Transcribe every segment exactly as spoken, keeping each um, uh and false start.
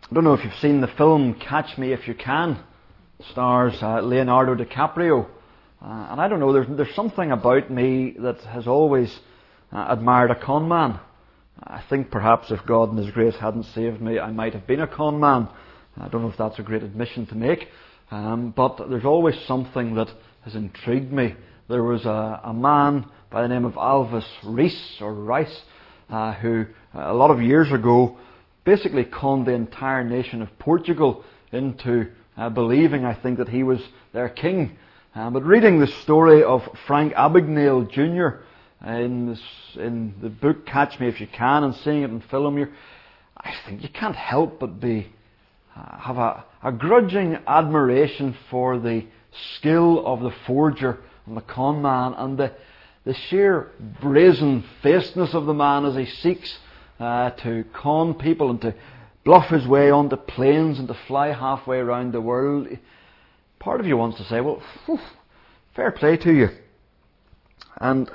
I don't know if you've seen the film Catch Me If You Can. It stars uh, Leonardo DiCaprio. Uh, and I don't know, there's, there's something about me that has always uh, admired a con man. I think perhaps if God in His grace hadn't saved me, I might have been a con man. I don't know if that's a great admission to make. Um, but there's always something that has intrigued me. There was a, a man by the name of Alvis Reis, or Rice, uh, who uh, a lot of years ago basically conned the entire nation of Portugal into uh, believing, I think, that he was their king. Um, but reading the story of Frank Abagnale Junior in, this, in the book Catch Me If You Can, and seeing it in film, you're, I think you can't help but be uh, have a, a grudging admiration for the skill of the forger and the con man, and the, the sheer brazen-facedness of the man as he seeks uh, to con people and to bluff his way onto planes and to fly halfway around the world. Part of you wants to say, well, whew, fair play to you. And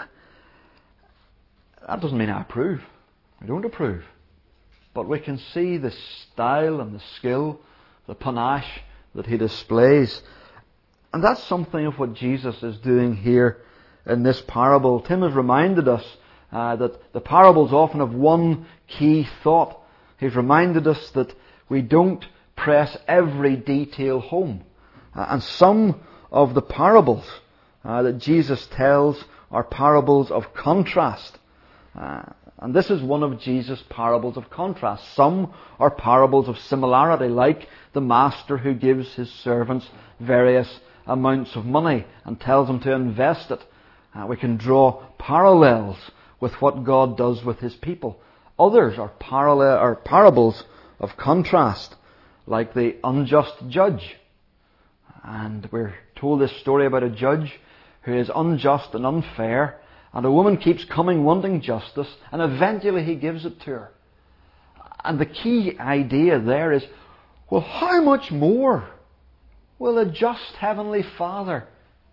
that doesn't mean I approve. I don't approve. But we can see the style and the skill, the panache that he displays. And that's something of what Jesus is doing here in this parable. Tim has reminded us uh, that the parables often have one key thought. He's reminded us that we don't press every detail home. Uh, and some of the parables uh, that Jesus tells are parables of contrast. Uh, and this is one of Jesus' parables of contrast. Some are parables of similarity, like the master who gives his servants various amounts of money and tells them to invest it. Uh, we can draw parallels with what God does with His people. Others are parallel are parables of contrast, like the unjust judge. And we're told this story about a judge who is unjust and unfair, and a woman keeps coming wanting justice, and eventually he gives it to her. And the key idea there is, well, how much more will a just Heavenly Father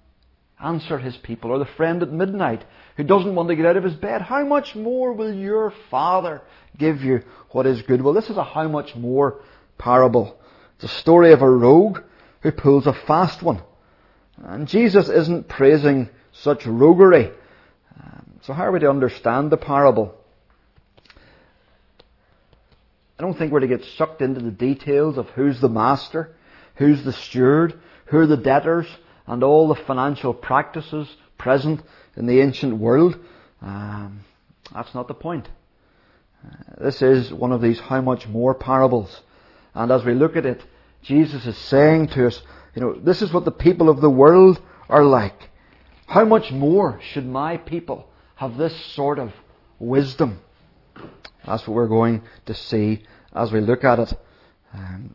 answer His people? Or the friend at midnight who doesn't want to get out of his bed, how much more will your Father give you what is good? Well, this is a how much more parable. It's a story of a rogue who pulls a fast one. And Jesus isn't praising such roguery. Um, so how are we to understand the parable? I don't think we're to get sucked into the details of who's the master, who's the steward, who are the debtors, and all the financial practices present in the ancient world. Um, that's not the point. Uh, this is one of these how much more parables. And as we look at it, Jesus is saying to us, you know, this is what the people of the world are like. How much more should my people have this sort of wisdom? That's what we're going to see as we look at it. Um,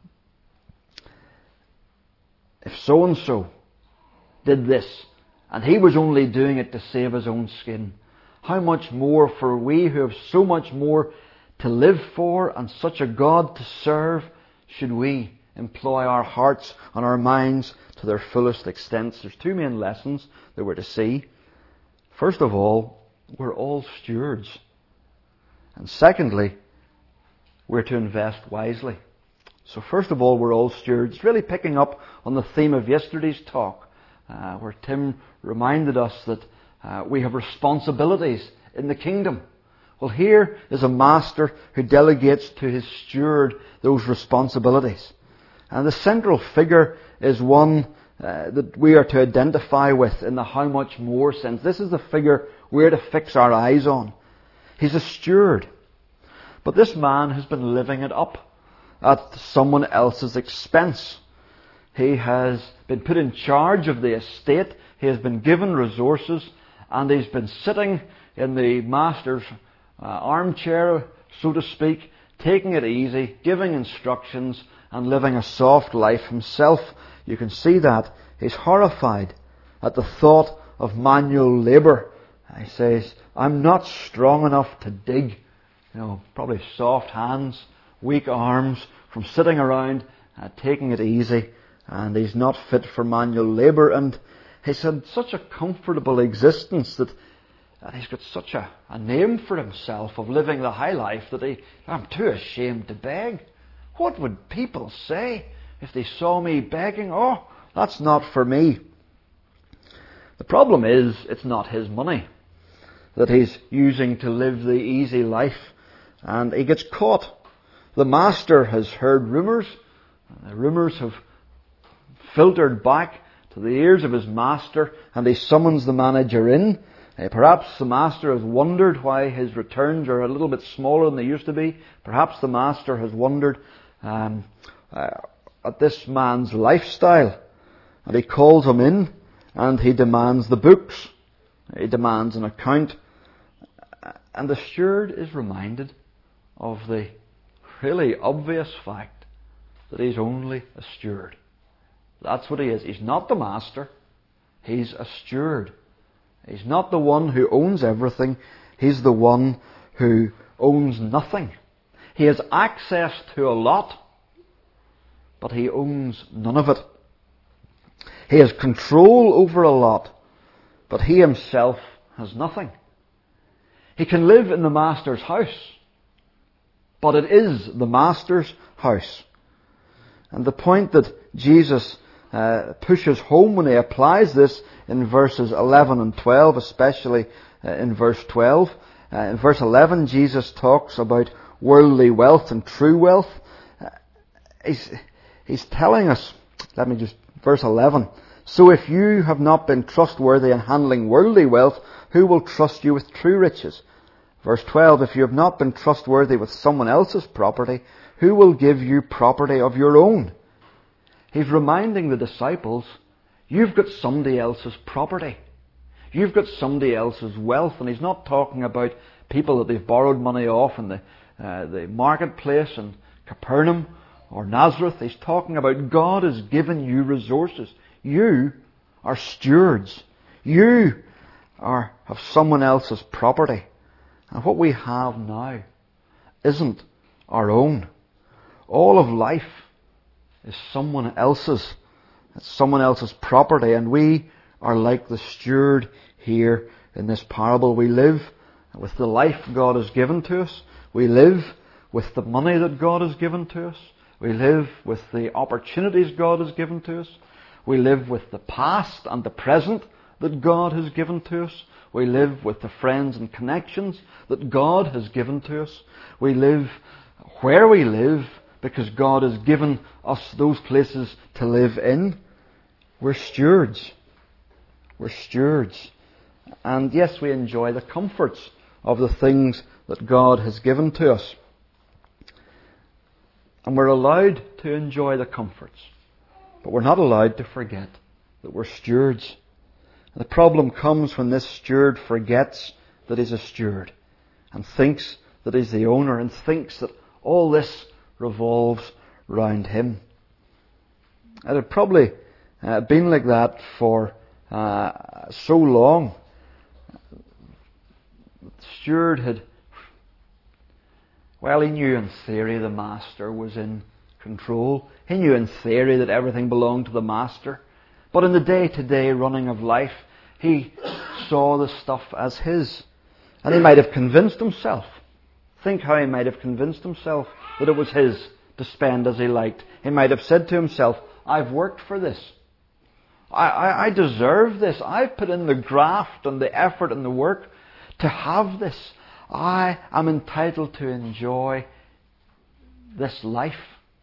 if so-and-so did this, and he was only doing it to save his own skin, how much more for we who have so much more to live for and such a God to serve, should we employ our hearts and our minds to their fullest extent? There's two main lessons that we're to see. First of all, we're all stewards. And secondly, we're to invest wisely. So first of all, we're all stewards. Really picking up on the theme of yesterday's talk, uh, where Tim reminded us that uh, we have responsibilities in the kingdom. Well, here is a master who delegates to his steward those responsibilities. And the central figure is one uh, that we are to identify with in the how much more sense. This is the figure we're to fix our eyes on. He's a steward. But this man has been living it up at someone else's expense. He has been put in charge of the estate. He has been given resources, and he's been sitting in the master's uh, armchair, so to speak, taking it easy, giving instructions, and living a soft life himself. You can see that. He's horrified at the thought of manual labour. He says, I'm not strong enough to dig. You know, probably soft hands, weak arms, from sitting around, uh, taking it easy. And he's not fit for manual labour. And he's had such a comfortable existence that and he's got such a, a name for himself of living the high life that he, I'm too ashamed to beg. What would people say if they saw me begging? Oh, that's not for me. The problem is, it's not his money that he's using to live the easy life, and he gets caught. The master has heard rumours. The rumours have filtered back to the ears of his master, and he summons the manager in. Uh, perhaps the master has wondered why his returns are a little bit smaller than they used to be. Perhaps the master has wondered um, uh, at this man's lifestyle. And he calls him in, and he demands the books. He demands an account. And the steward is reminded of the really obvious fact that he's only a steward. That's what he is. He's not the master. He's a steward. He's not the one who owns everything. He's the one who owns nothing. He has access to a lot, but he owns none of it. He has control over a lot, but he himself has nothing. He can live in the master's house, but it is the master's house. And the point that Jesus uh, pushes home when he applies this in verses eleven and twelve, especially uh, in verse twelve. Uh, in verse eleven, Jesus talks about worldly wealth and true wealth. Uh, he's, he's telling us, let me just, verse eleven, so if you have not been trustworthy in handling worldly wealth, who will trust you with true riches? Verse twelve, if you have not been trustworthy with someone else's property, who will give you property of your own? He's reminding the disciples, you've got somebody else's property. You've got somebody else's wealth. And he's not talking about people that they've borrowed money off in the, uh, the marketplace in Capernaum or Nazareth. He's talking about God has given you resources. You are stewards. You are have someone else's property. And what we have now isn't our own. All of life is someone else's. It's someone else's property, and we are like the steward here in this parable. We live with the life God has given to us. We live with the money that God has given to us. We live with the opportunities God has given to us. We live with the past and the present that God has given to us. We live with the friends and connections that God has given to us. We live where we live because God has given us those places to live in. We're stewards. We're stewards. And yes, we enjoy the comforts of the things that God has given to us. And we're allowed to enjoy the comforts. But we're not allowed to forget that we're stewards. And the problem comes when this steward forgets that he's a steward and thinks that he's the owner and thinks that all this revolves round him. It had probably uh, been like that for uh, so long. The steward had, well, he knew in theory the master was in control. He knew in theory that everything belonged to the master. But in the day-to-day running of life, he saw the stuff as his. And he might have convinced himself. Think how he might have convinced himself that it was his to spend as he liked. He might have said to himself, I've worked for this. I, I, I deserve this. I've put in the graft and the effort and the work to have this. I am entitled to enjoy this life.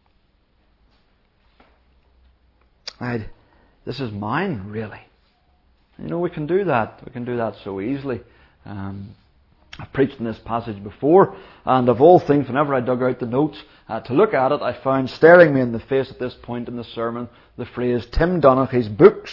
I'd, this is mine, really. You know, we can do that. We can do that so easily. Um, I've preached in this passage before, and of all things, whenever I dug out the notes uh, to look at it, I found staring me in the face at this point in the sermon the phrase Tim Donaghy's books.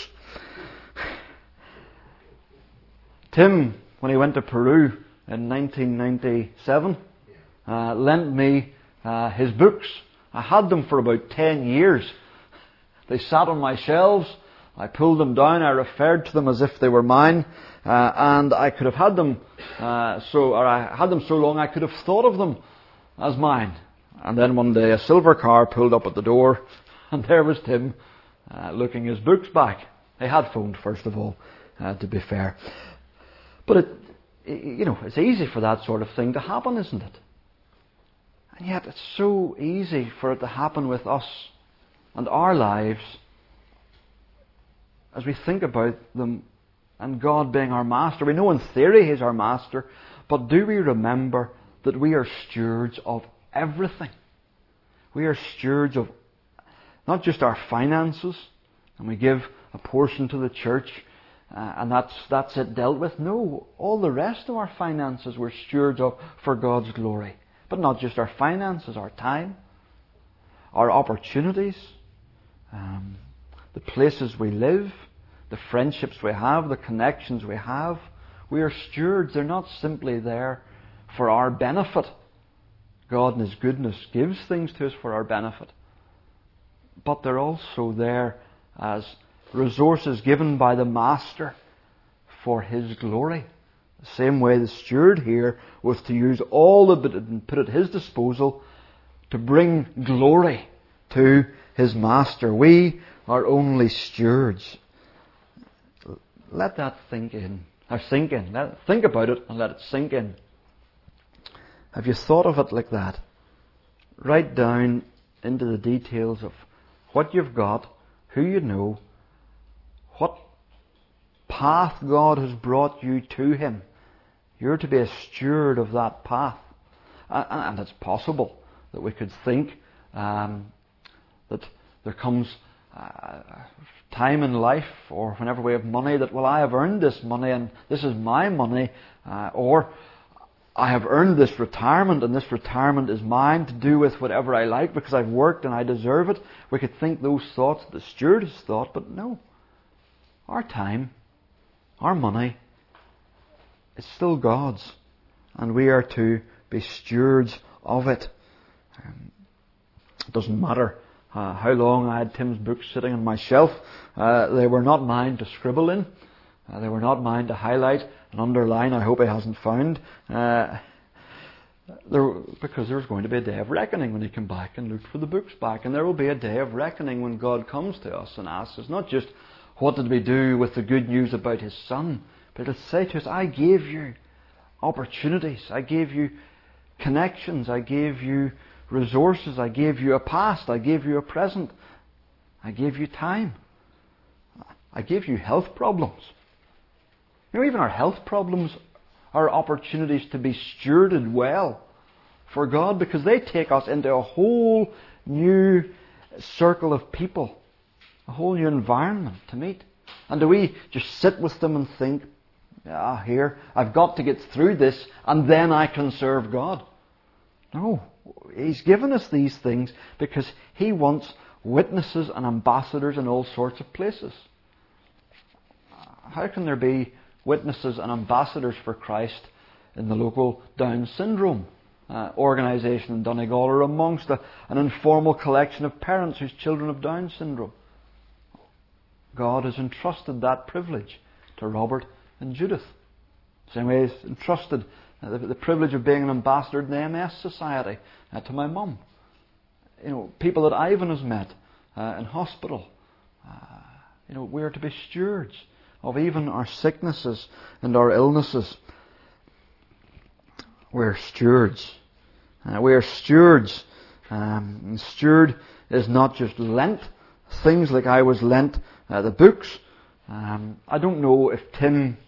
Tim, when he went to Peru in nineteen ninety-seven, uh, lent me uh, his books. I had them for about ten years. They sat on my shelves. I pulled them down. I referred to them as if they were mine. Uh, and I could have had them uh, so, or I had them so long I could have thought of them as mine. And then one day a silver car pulled up at the door, and there was Tim uh, looking his books back. He had phoned, first of all, uh, to be fair. But it, you know, it's easy for that sort of thing to happen, isn't it? And yet it's so easy for it to happen with us and our lives as we think about them and God being our master. We know in theory He's our master, but do we remember that we are stewards of everything? We are stewards of not just our finances, and we give a portion to the church, uh, and that's that's it dealt with. No, all the rest of our finances we're stewards of for God's glory. But not just our finances, our time, our opportunities, um, the places we live, the friendships we have, the connections we have. We are stewards. They're not simply there for our benefit. God in His goodness gives things to us for our benefit. But they're also there as resources given by the Master for His glory. The same way the steward here was to use all of it and put at his disposal to bring glory to his Master. We are only stewards. Let that sink in. Or sink in. Let, think about it and let it sink in. Have you thought of it like that? Right down into the details of what you've got, who you know, what path God has brought you to Him. You're to be a steward of that path. And it's possible that we could think um, that there comes a time in life, or whenever we have money, that, well, I have earned this money and this is my money, uh, or I have earned this retirement and this retirement is mine to do with whatever I like because I've worked and I deserve it. We could think those thoughts the steward has thought, but no. Our time, our money, it's still God's, and we are to be stewards of it. Um, it doesn't matter uh, how long I had Tim's books sitting on my shelf. Uh, they were not mine to scribble in. Uh, they were not mine to highlight and underline. I hope he hasn't found. Uh, there, because there's going to be a day of reckoning when he come back and look for the books back. And there will be a day of reckoning when God comes to us and asks us not just what did we do with the good news about His Son, but He'll say to us, I gave you opportunities. I gave you connections. I gave you resources. I gave you a past. I gave you a present. I gave you time. I gave you health problems. You know, even our health problems are opportunities to be stewarded well for God, because they take us into a whole new circle of people, a whole new environment to meet. And do we just sit with them and think, ah, here, I've got to get through this and then I can serve God? No. He's given us these things because He wants witnesses and ambassadors in all sorts of places. How can there be witnesses and ambassadors for Christ in the local Down syndrome uh, organisation in Donegal, or amongst a, an informal collection of parents whose children have Down syndrome? God has entrusted that privilege to Robert and Judith. Same way He's entrusted uh, the, the privilege of being an ambassador in the M S Society uh, to my mum. You know, people that Ivan has met uh, in hospital. Uh, you know, we are to be stewards of even our sicknesses and our illnesses. We're stewards. Uh, we are stewards. Um, and steward is not just lent. Things like I was lent uh, the books. Um, I don't know if Tim...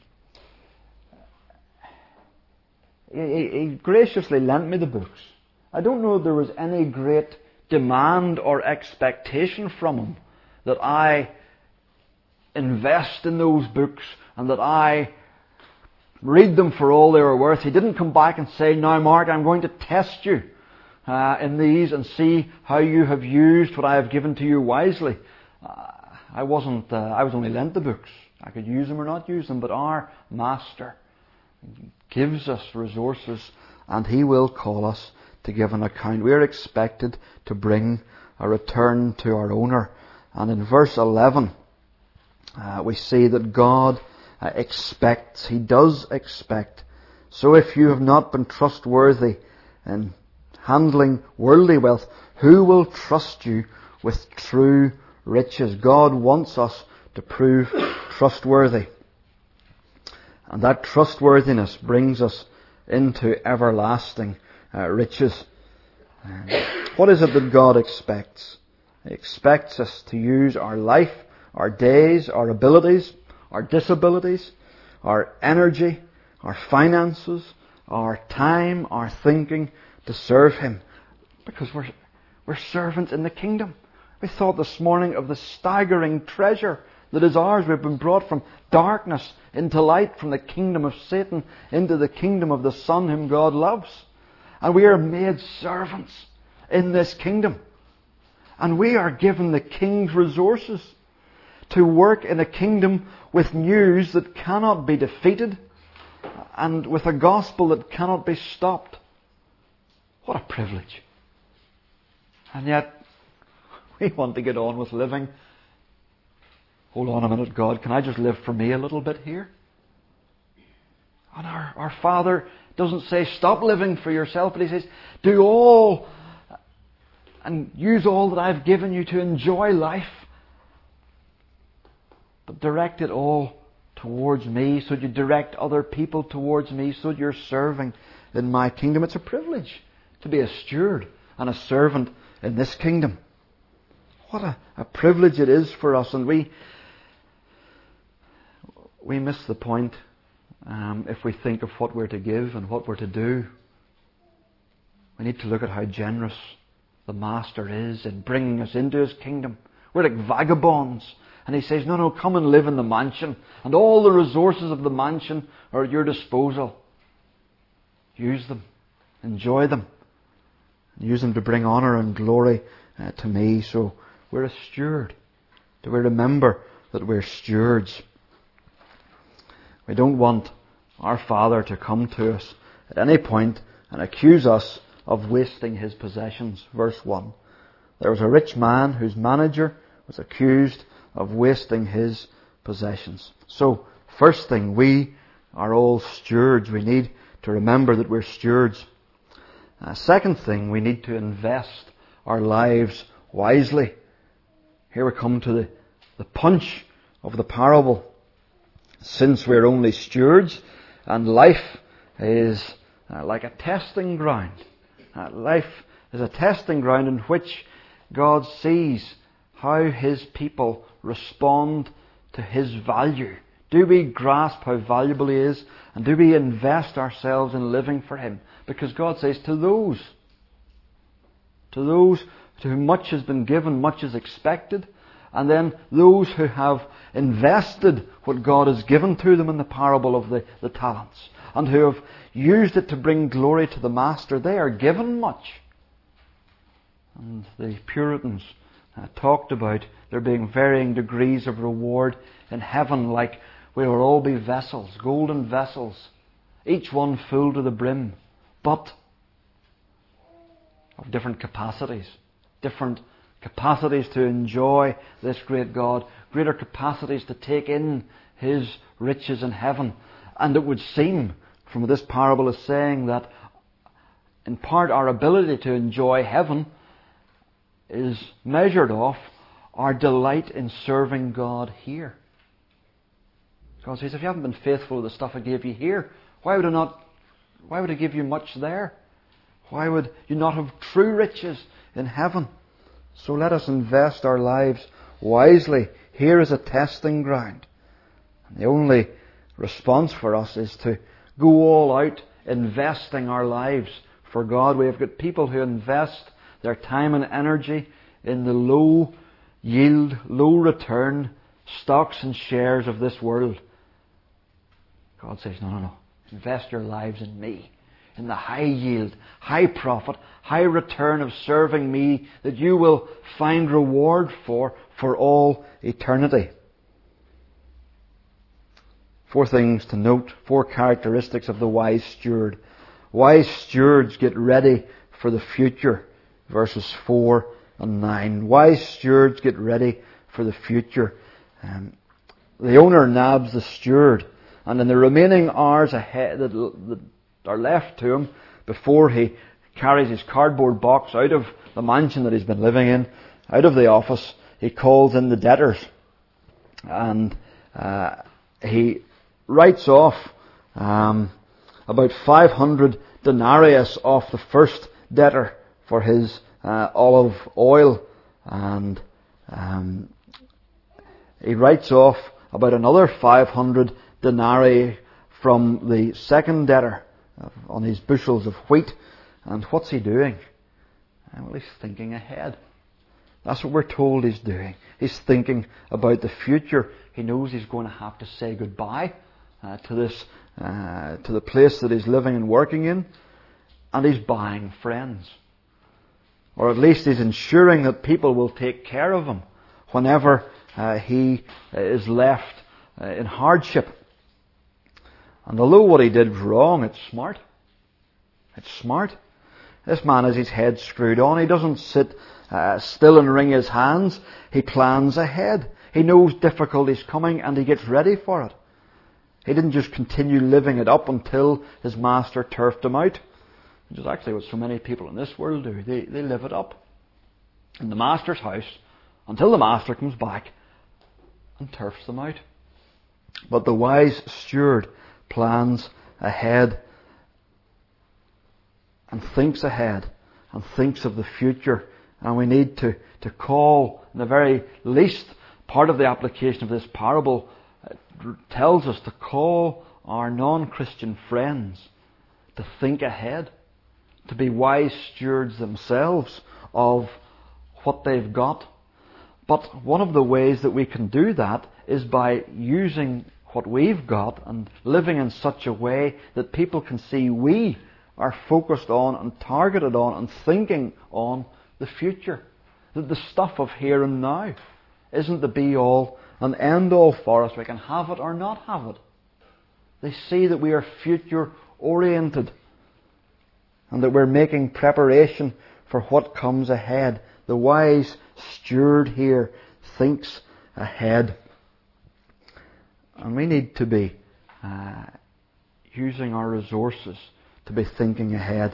He, he graciously lent me the books. I don't know if there was any great demand or expectation from him that I invest in those books and that I read them for all they were worth. He didn't come back and say, now Mark, I'm going to test you uh, in these and see how you have used what I have given to you wisely. Uh, I wasn't, uh, I was only lent the books. I could use them or not use them, but our Master gives us resources and He will call us to give an account. We are expected to bring a return to our owner. And in verse eleven, uh, we see that God uh, expects, He does expect. So if you have not been trustworthy in handling worldly wealth, who will trust you with true riches? God wants us to prove trustworthy. And that trustworthiness brings us into everlasting uh, riches. What is it that God expects? He expects us to use our life, our days, our abilities, our disabilities, our energy, our finances, our time, our thinking to serve Him. Because we're, we're servants in the kingdom. We thought this morning of the staggering treasure that is ours. We've been brought from darkness into light, from the kingdom of Satan into the kingdom of the Son whom God loves. And we are made servants in this kingdom. And we are given the King's resources to work in a kingdom with news that cannot be defeated and with a gospel that cannot be stopped. What a privilege. And yet, we want to get on with living. Hold on a minute, God, can I just live for me a little bit here? And our, our Father doesn't say, stop living for yourself, but He says, do all and use all that I've given you to enjoy life. But direct it all towards me, so that you direct other people towards me, so that you're serving in my kingdom. It's a privilege to be a steward and a servant in this kingdom. What a, a privilege it is for us, and we we miss the point um, if we think of what we're to give and what we're to do. We need to look at how generous the Master is in bringing us into His kingdom. We're like vagabonds, and He says, no, no, come and live in the mansion, and all the resources of the mansion are at your disposal. Use them, enjoy them, use them to bring honour and glory uh, to me. So we're a steward. Do we remember that we're stewards? We don't want our Father to come to us at any point and accuse us of wasting His possessions. Verse one. There was a rich man whose manager was accused of wasting his possessions. So, first thing, we are all stewards. We need to remember that we're stewards. Uh, second thing, we need to invest our lives wisely. Here we come to the, the punch of the parable. Since we're only stewards, and life is uh, like a testing ground. Uh, life is a testing ground in which God sees how His people respond to His value. Do we grasp how valuable He is? And do we invest ourselves in living for Him? Because God says to those, to those to whom much has been given, much is expected. And then those who have invested what God has given to them in the parable of the, the talents, and who have used it to bring glory to the Master, they are given much. And the Puritans uh, talked about there being varying degrees of reward in heaven, like we will all be vessels, golden vessels, each one full to the brim, but of different capacities, different capacities to enjoy this great God, greater capacities to take in His riches in heaven. And it would seem from this parable is saying that in part our ability to enjoy heaven is measured off our delight in serving God here. God says, if you haven't been faithful to the stuff I gave you here, why would I not, why would I give you much there? Why would you not have true riches in heaven? So let us invest our lives wisely. Here is a testing ground. And the only response for us is to go all out investing our lives for God. We have got people who invest their time and energy in the low yield, low return stocks and shares of this world. God says, no, no, no. Invest your lives in me. In the high yield, high profit, high return of serving me that you will find reward for, for all eternity. Four things to note, four characteristics of the wise steward. Wise stewards get ready for the future, verses four and nine. Wise stewards get ready for the future. Um, the owner nabs the steward, and in the remaining hours ahead, that, that are left to him before he carries his cardboard box out of the mansion that he's been living in, out of the office, he calls in the debtors. And uh, he writes off um, about five hundred denarius off the first debtor for his uh, olive oil. And um, he writes off about another five hundred denarii from the second debtor on his bushels of wheat. And what's he doing? Well, he's thinking ahead. That's what we're told he's doing. He's thinking about the future. He knows he's going to have to say goodbye uh, to this, uh, to the place that he's living and working in, and he's buying friends. Or at least he's ensuring that people will take care of him whenever uh, he is left uh, in hardship. And although what he did was wrong, it's smart. It's smart. This man has his head screwed on. He doesn't sit uh, still and wring his hands. He plans ahead. He knows difficulty's coming and he gets ready for it. He didn't just continue living it up until his master turfed him out, which is actually what so many people in this world do. They, they live it up in the master's house until the master comes back and turfs them out. But the wise steward plans ahead and thinks ahead and thinks of the future. And we need to, to call, in the very least, part of the application of this parable uh, tells us to call our non-Christian friends to think ahead, to be wise stewards themselves of what they've got. But one of the ways that we can do that is by using what we've got and living in such a way that people can see we are focused on and targeted on and thinking on the future. That the stuff of here and now isn't the be-all and end-all for us. We can have it or not have it. They see that we are future-oriented and that we're making preparation for what comes ahead. The wise steward here thinks ahead. And we need to be uh, using our resources to be thinking ahead.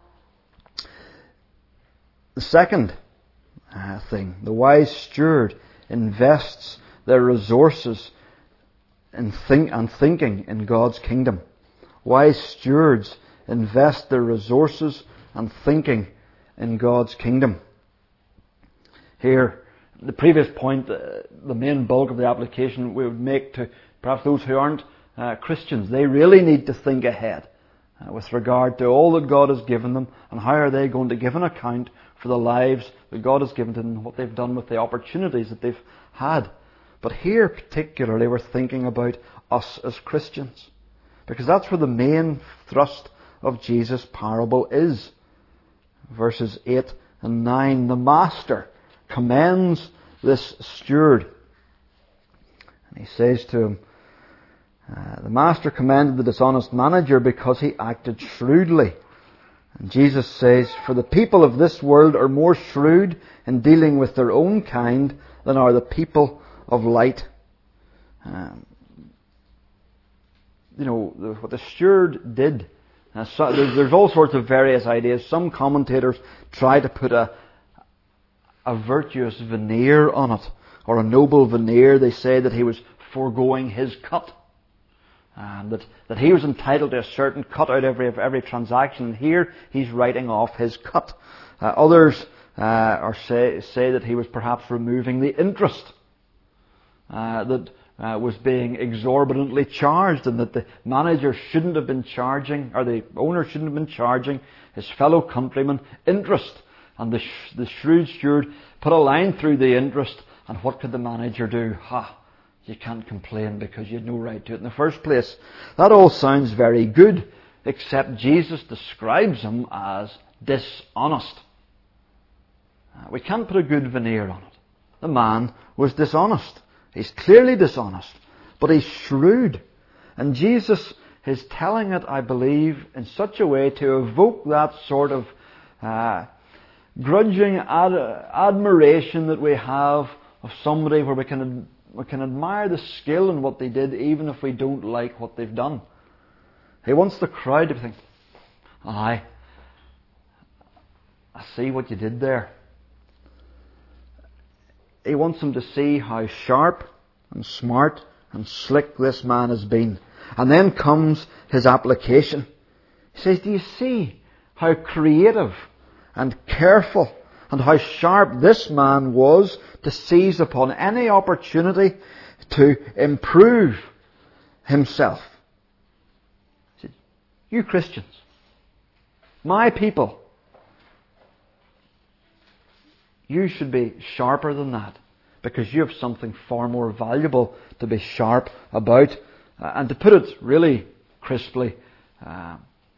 The second uh, thing, the wise steward invests their resources in think and thinking in God's kingdom. Wise stewards invest their resources and thinking in God's kingdom. Here, the previous point, uh, the main bulk of the application we would make to perhaps those who aren't uh, Christians. They really need to think ahead uh, with regard to all that God has given them and how are they going to give an account for the lives that God has given them and what they've done with the opportunities that they've had. But here particularly we're thinking about us as Christians, because that's where the main thrust of Jesus' parable is. Verses eight and nine, the master commends this steward. And he says to him, uh, the master commended the dishonest manager because he acted shrewdly. And Jesus says, for the people of this world are more shrewd in dealing with their own kind than are the people of light. Um, you know, the, what the steward did, uh, so, there's, there's all sorts of various ideas. Some commentators try to put a a virtuous veneer on it, or a noble veneer. They say that he was foregoing his cut, and that, that he was entitled to a certain cut out of every, of every transaction. And here he's writing off his cut. Uh, others uh, are say, say that he was perhaps removing the interest uh, that uh, was being exorbitantly charged, and that the manager shouldn't have been charging, or the owner shouldn't have been charging his fellow countrymen interest. And the, sh- the shrewd steward put a line through the interest, and what could the manager do? Ha! You can't complain because you had no right to it in the first place. That all sounds very good, except Jesus describes him as dishonest. Uh, we can't put a good veneer on it. The man was dishonest. He's clearly dishonest, but he's shrewd. And Jesus is telling it, I believe, in such a way to evoke that sort of uh, grudging ad- admiration that we have of somebody where we can we can admire the skill in what they did even if we don't like what they've done. He wants the crowd to think, aye, I see what you did there. He wants them to see how sharp and smart and slick this man has been. And then comes his application. He says, do you see how creative and careful, and how sharp this man was to seize upon any opportunity to improve himself. He said, you Christians, my people, you should be sharper than that, because you have something far more valuable to be sharp about. Uh, and to put it really crisply, uh,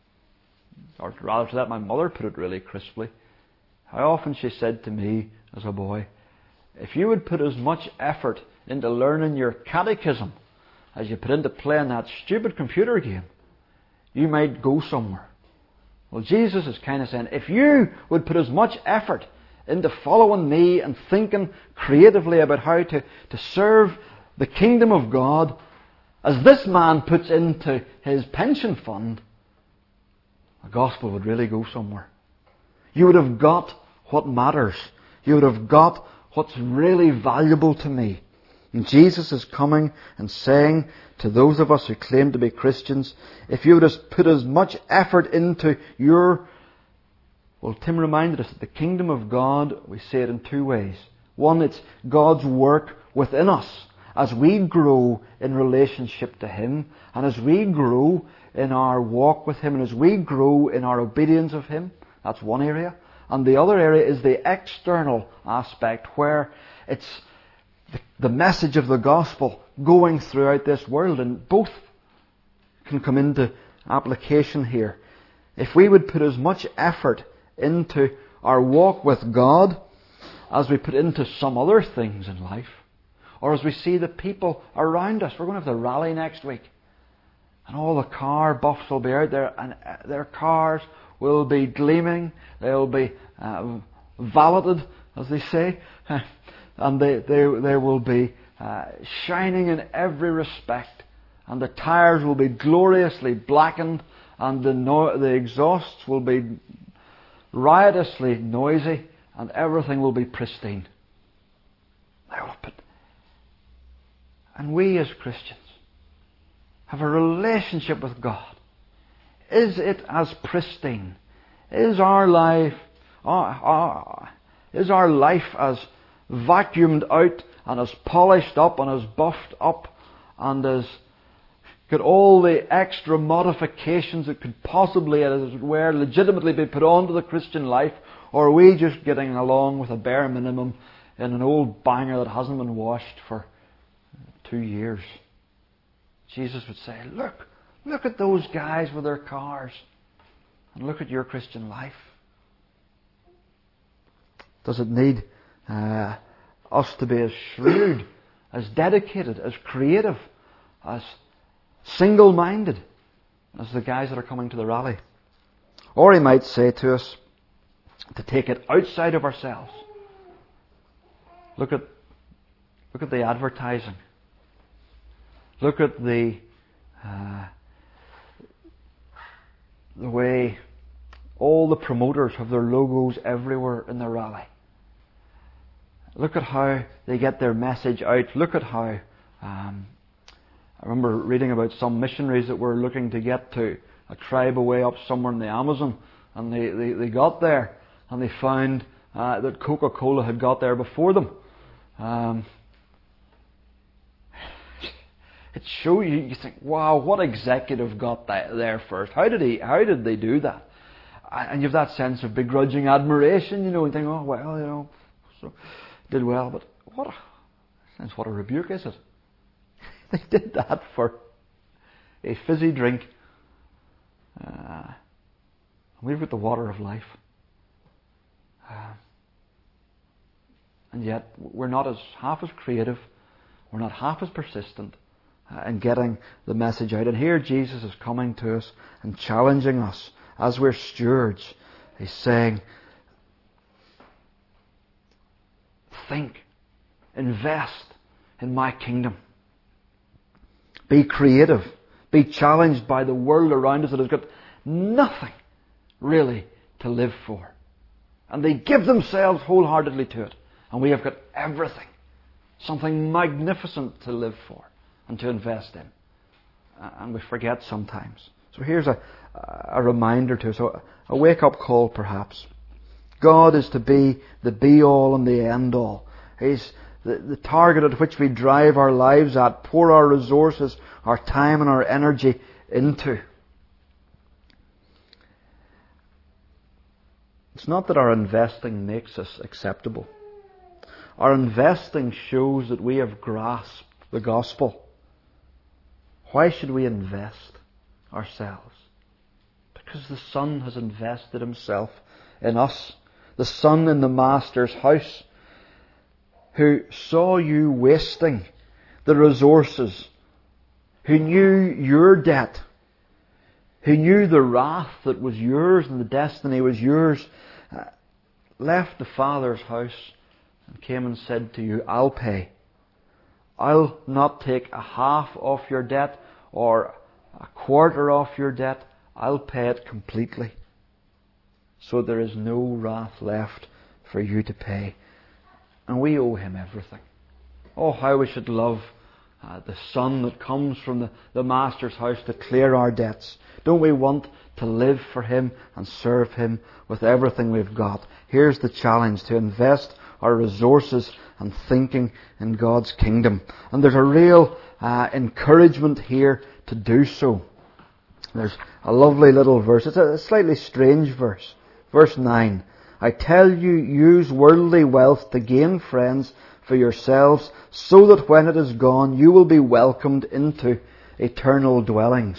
or rather to let my mother put it really crisply, how often she said to me as a boy, if you would put as much effort into learning your catechism as you put into playing that stupid computer game, you might go somewhere. Well, Jesus is kind of saying, if you would put as much effort into following me and thinking creatively about how to, to serve the kingdom of God as this man puts into his pension fund, the gospel would really go somewhere. You would have got what matters. You would have got what's really valuable to me. And Jesus is coming and saying to those of us who claim to be Christians, if you would have put as much effort into your... Well, Tim reminded us that the kingdom of God, we see it in two ways. One, it's God's work within us as we grow in relationship to Him, and as we grow in our walk with Him, and as we grow in our obedience of Him. That's one area. And the other area is the external aspect, where it's the message of the gospel going throughout this world, and both can come into application here. If we would put as much effort into our walk with God as we put into some other things in life, or as we see the people around us. We're going to have the rally next week, and all the car buffs will be out there, and their cars will be gleaming, they'll be uh, valeted, as they say, and they, they, they will be uh, shining in every respect, and the tires will be gloriously blackened, and the, no- the exhausts will be riotously noisy, and everything will be pristine. They will put... And we as Christians have a relationship with God. Is it as pristine? Is our life, our, our, is our life as vacuumed out and as polished up and as buffed up and as got all the extra modifications that could possibly, as it were, legitimately be put onto the Christian life? Or are we just getting along with a bare minimum in an old banger that hasn't been washed for two years? Jesus would say, look, look at those guys with their cars, and look at your Christian life. Does it need uh, us to be as shrewd, as dedicated, as creative, as single-minded as the guys that are coming to the rally? Or he might say to us to take it outside of ourselves. Look at, look at the advertising. Look at the uh, the way all the promoters have their logos everywhere in the rally. Look at how they get their message out. Look at how um, I remember reading about some missionaries that were looking to get to a tribe away up somewhere in the Amazon, and they, they, they got there and they found uh, that Coca-Cola had got there before them. Um, It shows you, you think, wow, what executive got that there first? How did he? How did they do that? And you have that sense of begrudging admiration, you know, and think, oh well, you know, so did well. But what a sense, what a rebuke is it? They did that for a fizzy drink. Uh, we've got the water of life, uh, and yet we're not as half as creative. We're not half as persistent and getting the message out. And here Jesus is coming to us and challenging us as we're stewards. He's saying, think, invest in my kingdom. Be creative. Be challenged by the world around us that has got nothing really to live for. And they give themselves wholeheartedly to it. And we have got everything. Something magnificent to live for and to invest in. And we forget sometimes. So here's a, a reminder to us, so a wake-up call perhaps. God is to be the be-all and the end-all. He's the, the target at which we drive our lives at, pour our resources, our time and our energy into. It's not that our investing makes us acceptable. Our investing shows that we have grasped the gospel. Why should we invest ourselves? Because the Son has invested Himself in us. The Son in the Master's house, who saw you wasting the resources, who knew your debt, who knew the wrath that was yours and the destiny was yours, uh, left the Father's house and came and said to you, I'll pay. I'll not take a half off your debt or a quarter off your debt. I'll pay it completely. So there is no wrath left for you to pay. And we owe Him everything. Oh, how we should love uh, the Son that comes from the, the Master's house to clear our debts. Don't we want to live for Him and serve Him with everything we've got? Here's the challenge: to invest our resources and thinking in God's kingdom. And there's a real uh, encouragement here to do so. There's a lovely little verse. It's a slightly strange verse. Verse nine. I tell you, use worldly wealth to gain friends for yourselves, so that when it is gone, you will be welcomed into eternal dwellings.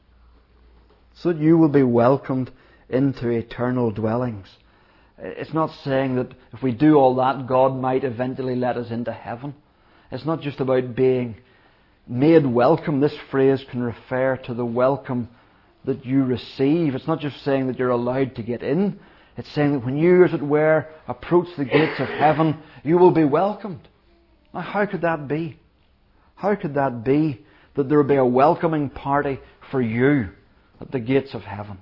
So that you will be welcomed into eternal dwellings. It's not saying that if we do all that, God might eventually let us into heaven. It's not just about being made welcome. This phrase can refer to the welcome that you receive. It's not just saying that you're allowed to get in. It's saying that when you, as it were, approach the gates of heaven, you will be welcomed. Now, how could that be? How could that be that there will be a welcoming party for you at the gates of heaven?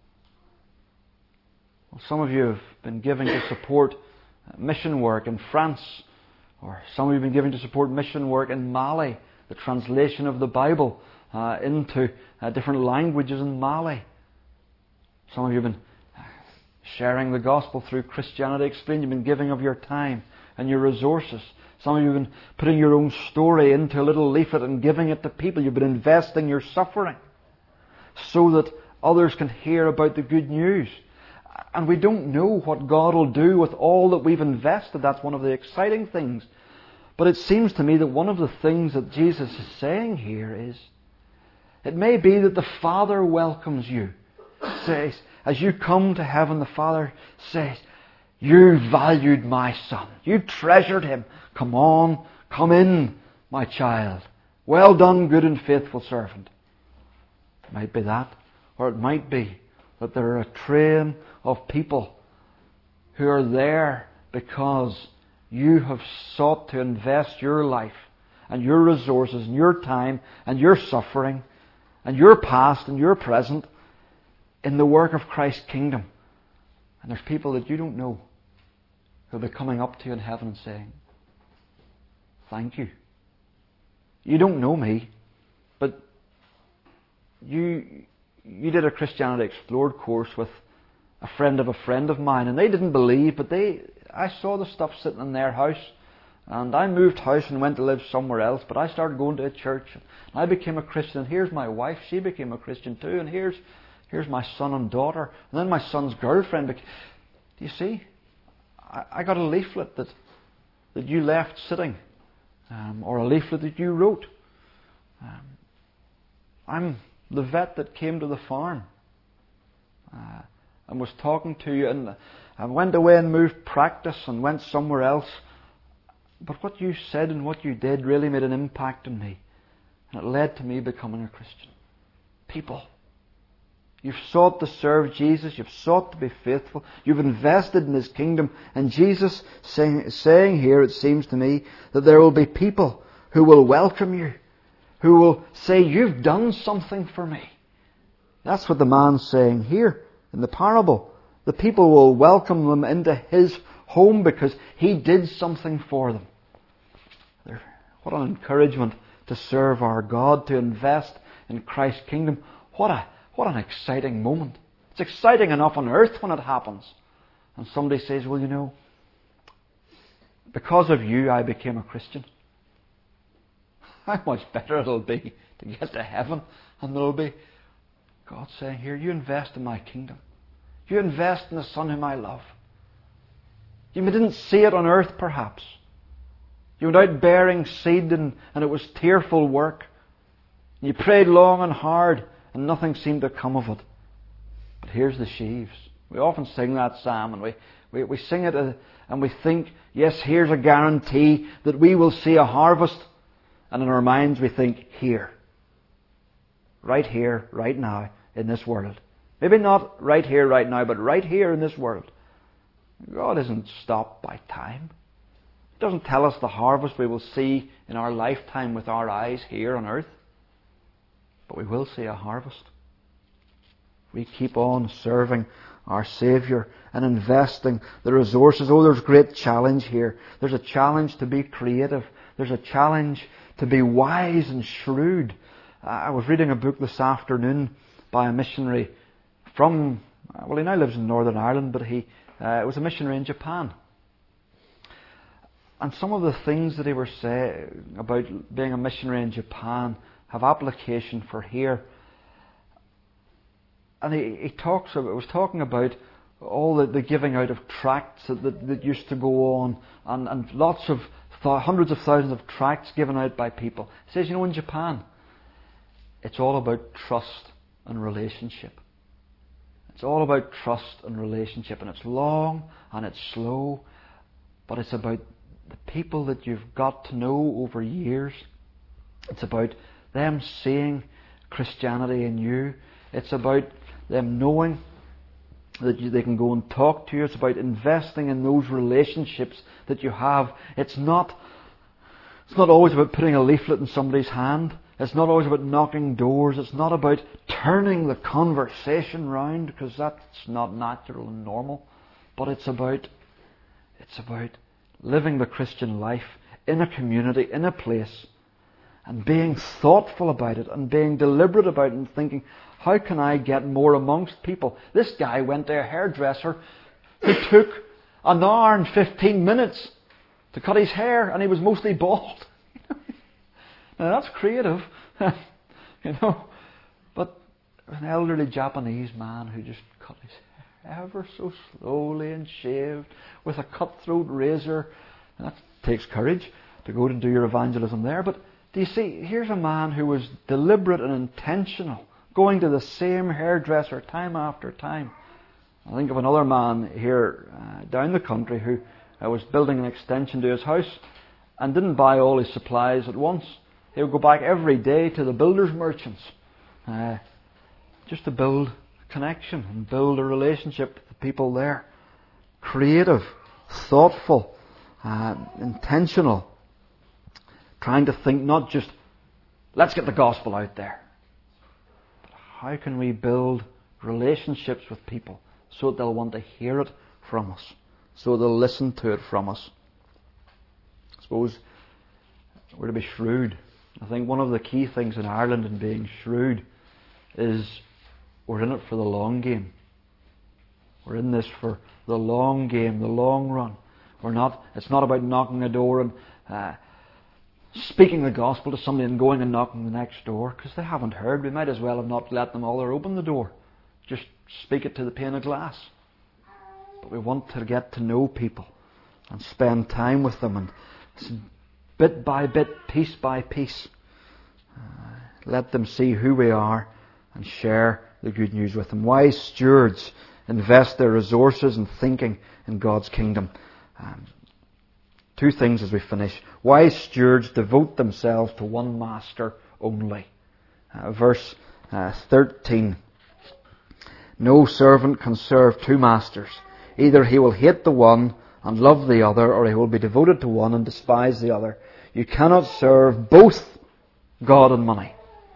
Well, some of you have been giving to support mission work in France, or some of you have been giving to support mission work in Mali, the translation of the Bible uh, into uh, different languages in Mali. Some of you have been sharing the gospel through Christianity Explained. You've been giving of your time and your resources. Some of you have been putting your own story into a little leaflet and giving it to people. You've been investing your suffering so that others can hear about the good news. And we don't know what God will do with all that we've invested. That's one of the exciting things. But it seems to me that one of the things that Jesus is saying here is, it may be that the Father welcomes you. Says, as you come to heaven, the Father says, you valued my Son. You treasured Him. Come on, come in, my child. Well done, good and faithful servant. It might be that. Or it might be that there are a train of people who are there because you have sought to invest your life and your resources and your time and your suffering and your past and your present in the work of Christ's kingdom. And there's people that you don't know who will be coming up to you in heaven and saying, thank you. You don't know me, but you you did a Christianity Explored course with a friend of a friend of mine, and they didn't believe, but they I saw the stuff sitting in their house, and I moved house and went to live somewhere else, but I started going to a church, and I became a Christian, and here's my wife, she became a Christian too, and here's here's my son and daughter, and then my son's girlfriend became... Do you see? I, I got a leaflet that that you left sitting, um, or a leaflet that you wrote. Um, I'm the vet that came to the farm uh, and was talking to you, and I went away and moved practice and went somewhere else. But what you said and what you did really made an impact on me, and it led to me becoming a Christian. People, you've sought to serve Jesus, you've sought to be faithful, you've invested in His kingdom, and Jesus saying, saying here, it seems to me, that there will be people who will welcome you, who will say, you've done something for me. That's what the man's saying here in the parable. The people will welcome them into His home because He did something for them. What an encouragement to serve our God, to invest in Christ's kingdom. What a what an exciting moment. It's exciting enough on earth when it happens. and somebody says, well, you know, because of you I became a Christian. How much better it'll be to get to heaven, and there'll be God saying, here, you invest in my kingdom. You invest in the Son whom I love. You didn't see it on earth, perhaps. You went out bearing seed, and, and it was tearful work. You prayed long and hard, and nothing seemed to come of it. But here's the sheaves. We often sing that psalm, and we, we, we sing it, uh, and we think, yes, here's a guarantee that we will see a harvest. And in our minds we think, here. Right here, right now, in this world. Maybe not right here, right now, but right here in this world. God isn't stopped by time. He doesn't tell us the harvest we will see in our lifetime with our eyes here on earth. But we will see a harvest. We keep on serving our Saviour and investing the resources. Oh, there's great challenge here. There's a challenge to be creative. There's a challenge to be wise and shrewd. I was reading a book this afternoon by a missionary from, well, he now lives in Northern Ireland, but he uh, was a missionary in Japan. And some of the things that he was saying about being a missionary in Japan have application for here. And he, he talks about, was talking about all the, the giving out of tracts that, that, that used to go on, and, and lots of th- hundreds of thousands of tracts given out by people. He says, you know, in Japan, it's all about trust and relationship. It's all about trust and relationship, and it's long and it's slow, but it's about the people that you've got to know over years. It's about them seeing Christianity in you. It's about them knowing that you, they can go and talk to you. It's about investing in those relationships that you have. It's not, it's not always about putting a leaflet in somebody's hand. It's not always about knocking doors. It's not about turning the conversation round, because that's not natural and normal. But it's about, it's about living the Christian life in a community, in a place, and being thoughtful about it, and being deliberate about it, and thinking, how can I get more amongst people? This guy went to a hairdresser who took an hour and fifteen minutes to cut his hair, and he was mostly bald. Now that's creative, you know. But an elderly Japanese man who just cut his hair ever so slowly and shaved with a cutthroat razor. And that takes courage to go and do your evangelism there. But do you see, here's a man who was deliberate and intentional, going to the same hairdresser time after time. I think of another man here uh, down the country who uh, was building an extension to his house and didn't buy all his supplies at once. He would go back every day to the builders' merchants uh, just to build a connection and build a relationship with the people there. Creative, thoughtful, uh, intentional. Trying to think not just, let's get the gospel out there. But how can we build relationships with people so that they'll want to hear it from us, so they'll listen to it from us. I suppose we're to be shrewd. I think one of the key things in Ireland in being shrewd is we're in it for the long game. We're in this for the long game, the long run. We're not. It's not about knocking a door and uh, speaking the gospel to somebody and going and knocking the next door, because they haven't heard. We might as well have not let them all or open the door. Just speak it to the pane of glass. But we want to get to know people and spend time with them, and bit by bit, piece by piece, uh, let them see who we are and share the good news with them. Wise stewards invest their resources and thinking in God's kingdom. Um, two things as we finish. Wise stewards devote themselves to one master only. Uh, verse uh, thirteen. No servant can serve two masters. Either he will hate the one and love the other, or he will be devoted to one and despise the other. You cannot serve both God and money.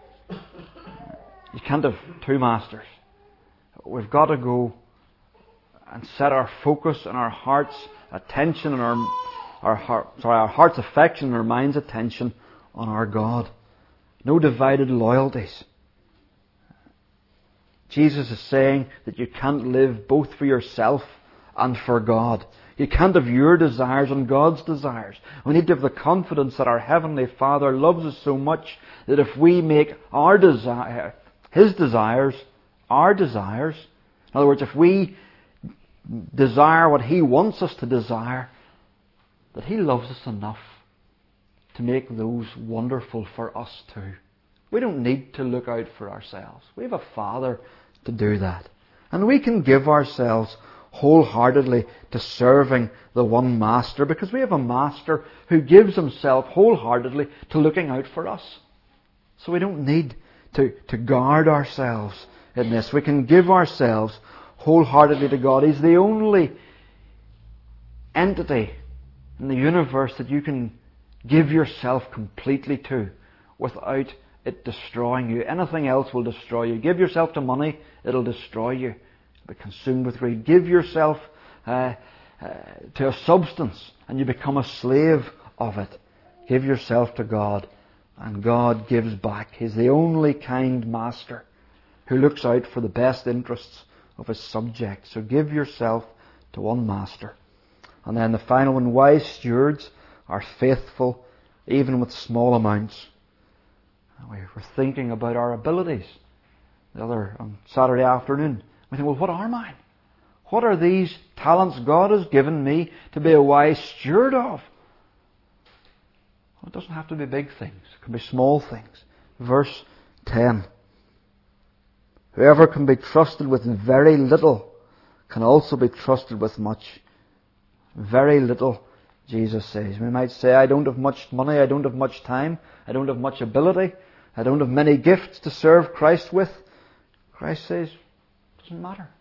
You can't have two masters. We've got to go and set our focus and our heart's attention and our our heart, sorry, our heart's affection and our mind's attention on our God. No divided loyalties. Jesus is saying that you can't live both for yourself and for God. You can't have your desires and God's desires. We need to have the confidence that our Heavenly Father loves us so much that if we make our desire, His desires, our desires, in other words, if we desire what He wants us to desire, that He loves us enough to make those wonderful for us too. We don't need to look out for ourselves. We have a Father to do that. And we can give ourselves wholeheartedly to serving the one Master, because we have a Master who gives Himself wholeheartedly to looking out for us. So we don't need to, to guard ourselves in this. We can give ourselves wholeheartedly to God. He's the only entity in the universe that you can give yourself completely to without it destroying you. Anything else will destroy you. Give yourself to money, it'll destroy you. You'll be consumed with greed. Give yourself uh, uh, to a substance and you become a slave of it. Give yourself to God and God gives back. He's the only kind Master who looks out for the best interests of His subjects. So give yourself to one Master. And then the final one, wise stewards are faithful even with small amounts. We were thinking about our abilities the other on Saturday afternoon. We think, well, what are mine? What are these talents God has given me to be a wise steward of? Well, it doesn't have to be big things. It can be small things. Verse ten. Whoever can be trusted with very little can also be trusted with much. Very little, Jesus says. We might say, I don't have much money, I don't have much time, I don't have much ability, I don't have many gifts to serve Christ with. Christ says, it doesn't matter.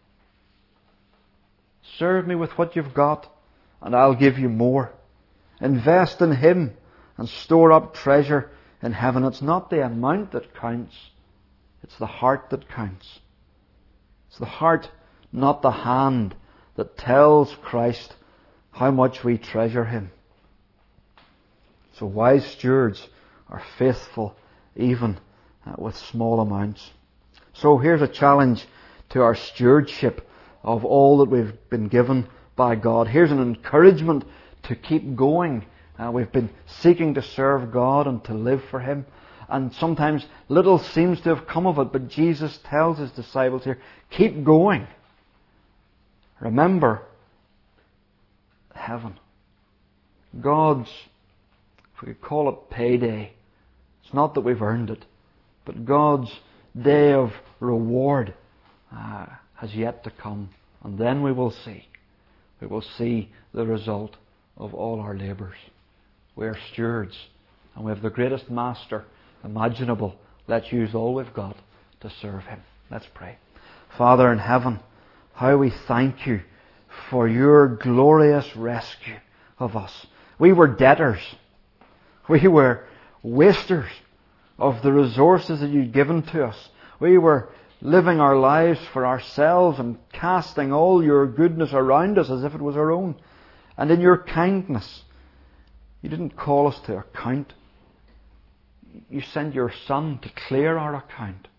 Serve me with what you've got and I'll give you more. Invest in Him and store up treasure in heaven. It's not the amount that counts, it's the heart that counts. It's the heart, not the hand, that tells Christ how much we treasure Him. So wise stewards are faithful even uh, with small amounts. So here's a challenge to our stewardship of all that we've been given by God. Here's an encouragement to keep going. Uh, we've been seeking to serve God and to live for Him. And sometimes little seems to have come of it, but Jesus tells His disciples here, keep going. Remember, heaven. God's, if we could call it payday. It's not that we've earned it, but God's day of reward uh, has yet to come. And then we will see. We will see the result of all our labours. We are stewards, and we have the greatest Master imaginable. Let's use all we've got to serve Him. Let's pray. Father in heaven, how we thank You for Your glorious rescue of us. We were debtors. We were wasters of the resources that You'd given to us. We were living our lives for ourselves and casting all Your goodness around us as if it was our own. And in Your kindness, You didn't call us to account. You sent Your Son to clear our account.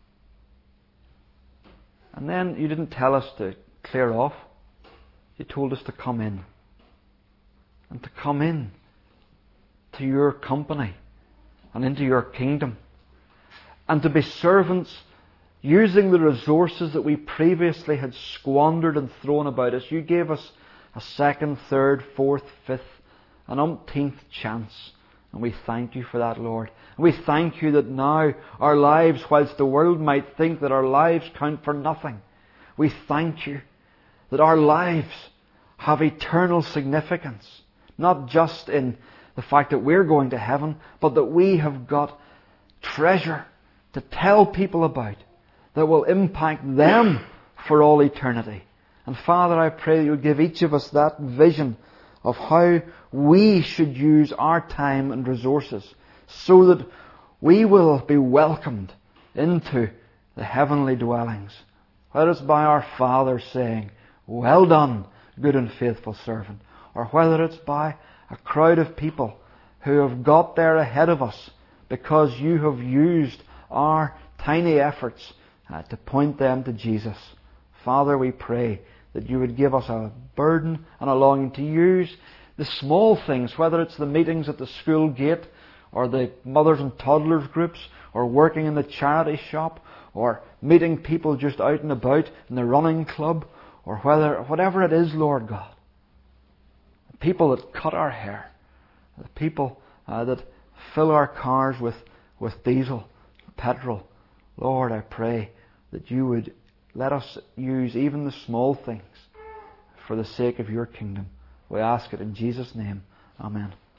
And then You didn't tell us to clear off. You told us to come in. And to come in to Your company and into Your kingdom. And to be servants using the resources that we previously had squandered and thrown about us. You gave us a second, third, fourth, fifth, an umpteenth chance. And we thank You for that, Lord. And we thank You that now our lives, whilst the world might think that our lives count for nothing, we thank You that our lives have eternal significance. Not just in the fact that we're going to heaven, but that we have got treasure to tell people about that will impact them for all eternity. And Father, I pray that You'll give each of us that vision of how we should use our time and resources so that we will be welcomed into the heavenly dwellings. Whether it's by our Father saying, well done, good and faithful servant, or whether it's by a crowd of people who have got there ahead of us because You have used our tiny efforts uh, to point them to Jesus. Father, we pray that you would give us a burden and a longing to use the small things, whether it's the meetings at the school gate, or the mothers and toddlers groups, or working in the charity shop, or meeting people just out and about in the running club, or whether whatever it is, Lord God. The people that cut our hair, the people uh, that fill our cars with, with diesel, petrol. Lord, I pray that you would let us use even the small things for the sake of your kingdom. We ask it in Jesus' name. Amen.